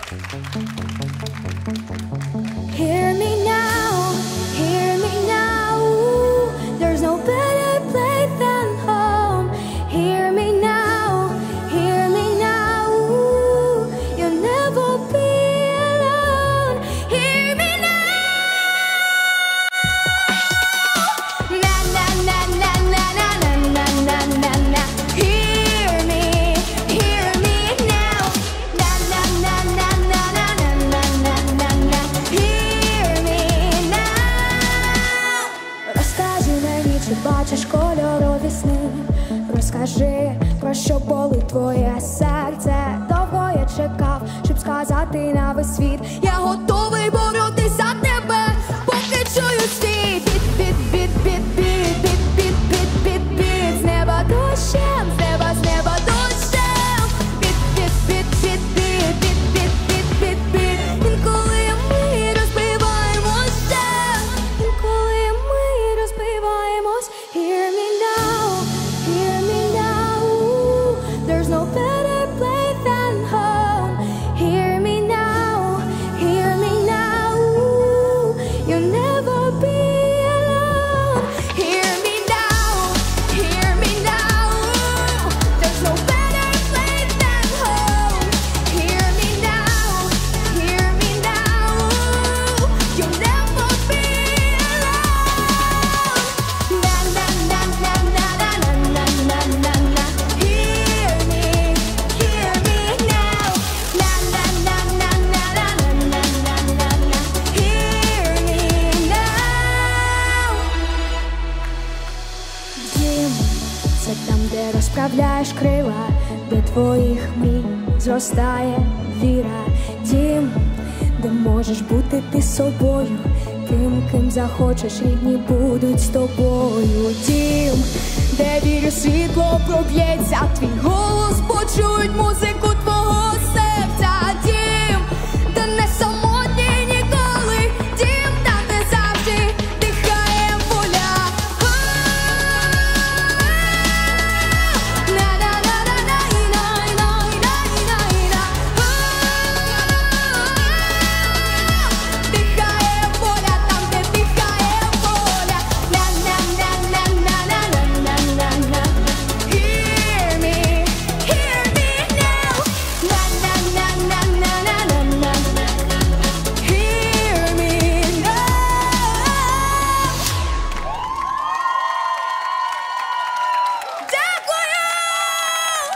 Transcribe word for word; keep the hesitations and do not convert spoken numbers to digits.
Hear me now, hear me now. There's no better place than home. Hear me now, hear me now. You'll never be alone. Hear me now. Na na na na na na na na na na. Hear me, hear me now. Na na na na na na na na na na. Hear me now. Розкажи мені, чи бачиш кольорові сни. Розкажи, про що болить твоє серце. Довго я чекав, щоб сказати на весь світ. Я готовий боротись за тебе, поки чую світ. Біт, біт, біт, біт, біт, біт, біт, біт, біт, біт. З неба дощем, з неба, з неба дощем. Біт, біт, біт, біт, біт, біт, біт, біт, біт, біт. Інколи ми розбиваємося, інколи ми розбиваємось. Hear me now, hear me now. There's no better place than home. Hear me now, hear me now. You'll never be alone. Hear me now, hear me now. There's no better place than home. Hear me now, hear me now. You'll never be alone. Na na na na na na na na na na. Hear me, hear me now. Na na na na na na na na na na. Hear me now. Дім – це там, де розправляєш крила, де твоїх мрій зростає віра. Дім, де можеш бути ти собою, тим, ким захочеш, рідні будуть з тобою. Дім, де вірю, світло проб'ється, твій голос почують, музику